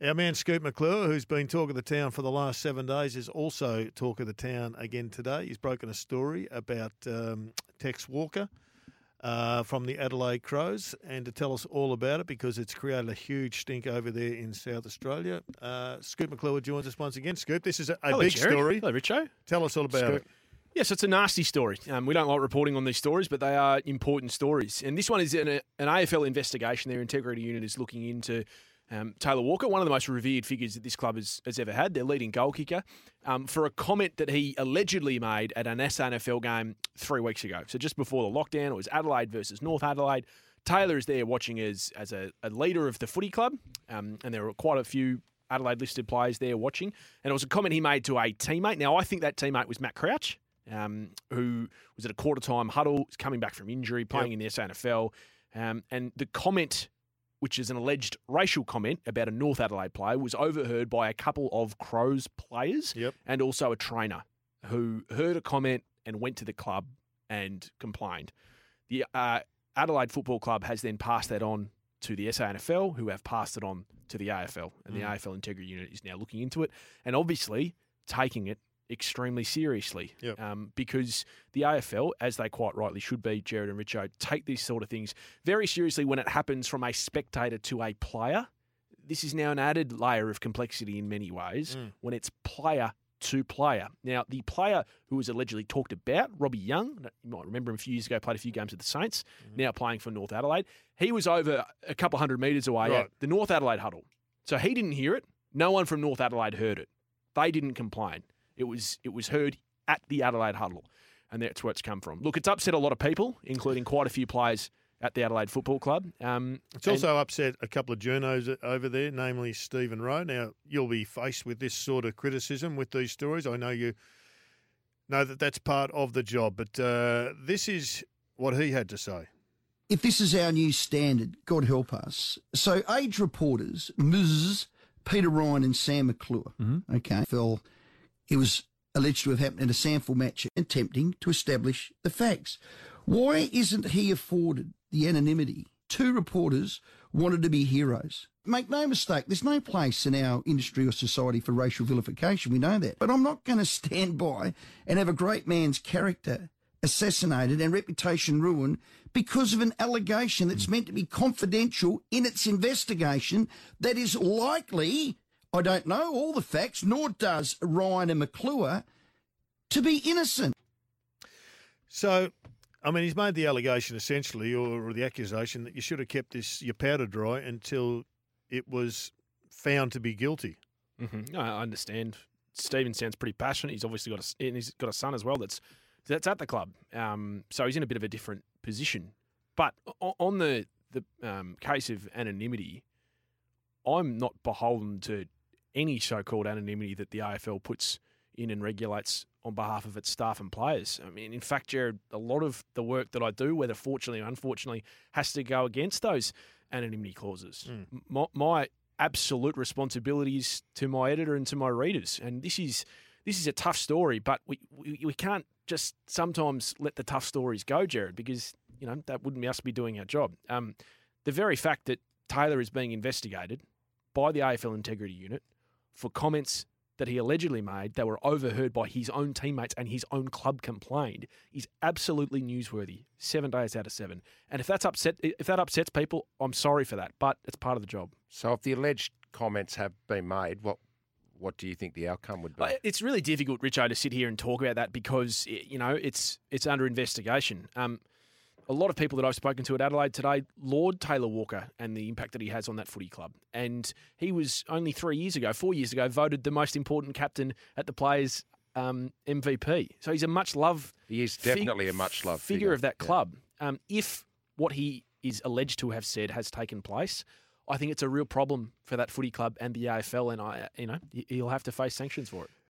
Our man Scoot McClure, who's been talk of the town for the last 7 days, is also talk of the town again today. He's broken a story about Tex Walker from the Adelaide Crows, and to tell us all about it because it's created a huge stink over there in South Australia. Scoot McClure joins us once again. Scoot, this is a big Jared. story. Hello, Richo. Tell us all about it. Yes, it's a nasty story. We don't like reporting on these stories, but they are important stories. And this one is an AFL investigation. Their integrity unit is looking into Taylor Walker, one of the most revered figures that this club has ever had, their leading goal kicker, for a comment that he allegedly made at an SANFL game 3 weeks ago. So just before the lockdown, it was Adelaide versus North Adelaide. Taylor is there watching as a leader of the footy club, and there were quite a few Adelaide-listed players there watching. And it was a comment he made to a teammate. Now, I think that teammate was Matt Crouch, who was at a quarter-time huddle, coming back from injury, playing in the SANFL. And the comment, which is an alleged racial comment about a North Adelaide player, was overheard by a couple of Crows players and also a trainer who heard a comment and went to the club and complained. The Adelaide Football Club has then passed that on to the SANFL, who have passed it on to the AFL, and the AFL Integrity Unit is now looking into it and obviously taking it extremely seriously because the AFL, as they quite rightly should be, Jared and Richo, take these sort of things very seriously when it happens from a spectator to a player. This is now an added layer of complexity in many ways when it's player to player. Now, the player who was allegedly talked about, Robbie Young, you might remember him a few years ago, played a few games with the Saints, now playing for North Adelaide. He was over a couple hundred metres away at the North Adelaide huddle. So he didn't hear it. No one from North Adelaide heard it. They didn't complain. It was heard at the Adelaide huddle, and that's where it's come from. Look, it's upset a lot of people, including quite a few players at the Adelaide Football Club. It's also upset a couple of journos over there, namely Stephen Rowe. Now, you'll be faced with this sort of criticism with these stories. I know you know that that's part of the job, but this is what he had to say. If this is our new standard, God help us. So, Age reporters, Ms. Peter Ryan and Sam McClure, it was alleged to have happened in a sample match, attempting to establish the facts. Why isn't he afforded the anonymity? Two reporters wanted to be heroes. Make no mistake, there's no place in our industry or society for racial vilification. We know that. But I'm not going to stand by and have a great man's character assassinated and reputation ruined because of an allegation that's meant to be confidential in its investigation that is likely, I don't know all the facts, nor does Ryan and McClure, to be innocent. So, I mean, he's made the allegation essentially, or the accusation, that you should have kept your powder dry until it was found to be guilty. No, I understand. Stephen sounds pretty passionate. He's obviously got a son as well that's at the club. So he's in a bit of a different position. But on the case of anonymity, I'm not beholden to any so-called anonymity that the AFL puts in and regulates on behalf of its staff and players. I mean, in fact, Jared, a lot of the work that I do, whether fortunately or unfortunately, has to go against those anonymity clauses. My absolute responsibility is to my editor and to my readers. And this is a tough story, but we can't just sometimes let the tough stories go, Jared, because that wouldn't be us be doing our job. The very fact that Taylor is being investigated by the AFL Integrity Unit for comments that he allegedly made that were overheard by his own teammates and his own club complained is absolutely newsworthy 7 days out of 7. And if that upsets people, I'm sorry for that, but it's part of the job. So if the alleged comments have been made, what do you think the outcome would be? It's really difficult, Richo, to sit here and talk about that because, it's under investigation. A lot of people that I've spoken to at Adelaide today laud Taylor Walker and the impact that he has on that footy club. And he was only 4 years ago, voted the most important captain at the Players' MVP. So he's a much-loved He is definitely a much-loved figure of that club. If what he is alleged to have said has taken place, I think it's a real problem for that footy club and the AFL, and he'll have to face sanctions for it.